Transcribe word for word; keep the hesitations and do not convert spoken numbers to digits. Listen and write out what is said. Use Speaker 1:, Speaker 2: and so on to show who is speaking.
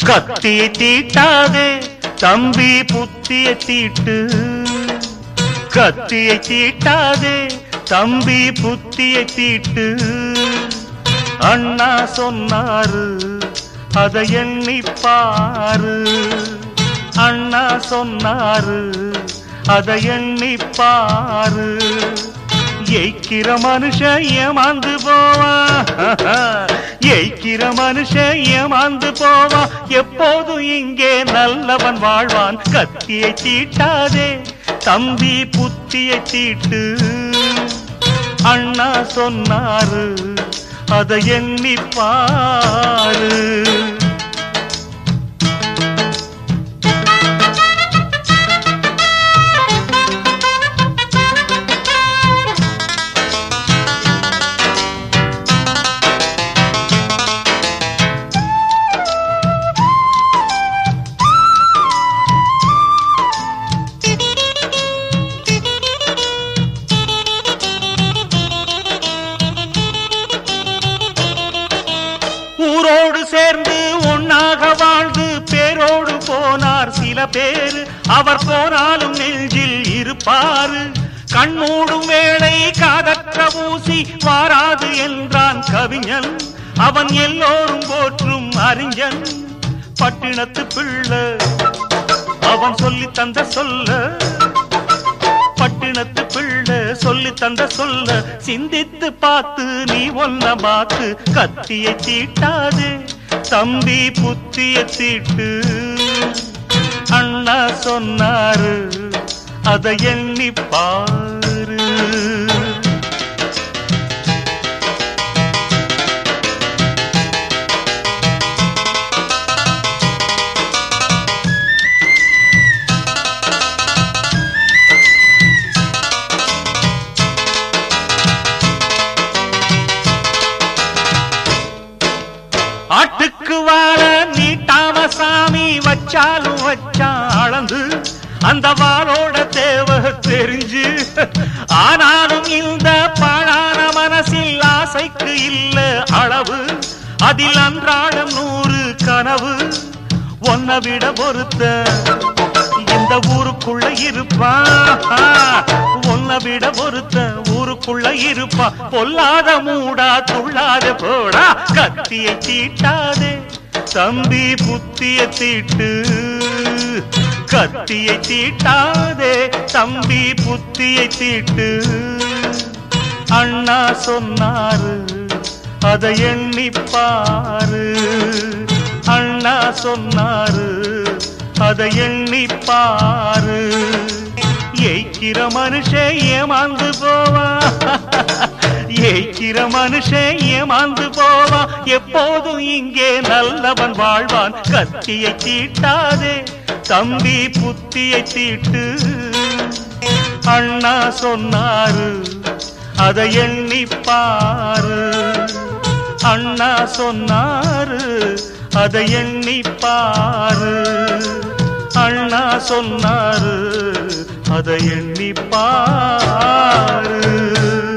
Speaker 1: கத்தியை தீட்டாதே தம்பி புத்தியை தீட்டு, கத்தியை தீட்டாதே தம்பி புத்தியை தீட்டு. அண்ணா சொன்னாரு அதை எண்ணிப்பாரு, அண்ணா சொன்னாரு அதை எண்ணிப்பாரு. எய்க்கிற மனுஷன் ஏமாந்து போவான், எய்க்கிற மனுஷன் ஏமாந்து போவான். எப்போதும் இங்கே நல்லவன் வாழ்வான். கத்தியை தீட்டாதே தம்பி புத்தியை தீட்டு. அண்ணா சொன்னாரு அதை எண்ணிப்பாரு. ஊரோடு சேர்ந்து ஒன்னாக வாழ்ந்து பேரோடு போனார் சில பேரு. அவர் போனாலும் நெஞ்சில் இருப்பாரு. கண்மூடும் வேளை காதற்ற ஊசி வாராது என்றான் கவிஞன். அவன் எல்லோரும் போற்றும் அறிஞன். பட்டினத்து பிள்ளை அவன் சொல்லி தந்த சொல்ல, பட்டினத்து பிள்ளை சொல்லி தந்த சொல்ல சிந்தித்து பார்த்து நீ ஒன்ன மாத்து. கத்தியை தீட்டாதே தம்பி புத்தியை தீட்டு. அண்ணா சொன்னாரு அதை எண்ணிப்பாரு. ஆட்டுக்கு வாழ நீட்டாம சாமி வச்சாலும் வச்சான் அளந்து. அந்த வாளோட தேவை தெரிஞ்சு, ஆனாலும் இந்த பாழான மனசில் ஆசைக்கு இல்ல அளவு. அதில் அன்றாடம் நூறு கனவு. ஒன்ன விட பொறுத்த இந்த ஊருக்குள்ள இருப்பான், ஒன்ன விட பொறுத்த ஊருக்குள்ள இருப்பா. பொல்லாத மூடா துள்ளாத போடா. கத்தியை தீட்டாதே தம்பி புத்தியை தீட்டு. கத்தியை தீட்டாதே தம்பி புத்தியை தீட்டு. அண்ணா சொன்னாரு அதை எண்ணிப்பாரு, அண்ணா சொன்னாரு அதை எண்ணிப்பாரு. எய்க்கிற மனுஷன் ஏமாந்து போவான், எய்க்கிற மனுஷன் ஏமாந்து போவான். எப்போதும் இங்கே நல்லவன் வாழ்வான். கத்தியை தீட்டாதே தம்பி புத்தியை தீட்டு. அண்ணா சொன்னாரு அதை எண்ணிப்பாரு, அண்ணா சொன்னாரு அதை எண்ணிப்பாரு. அண்ணா சொன்னாரு அதை எண்ணிப்பாரு.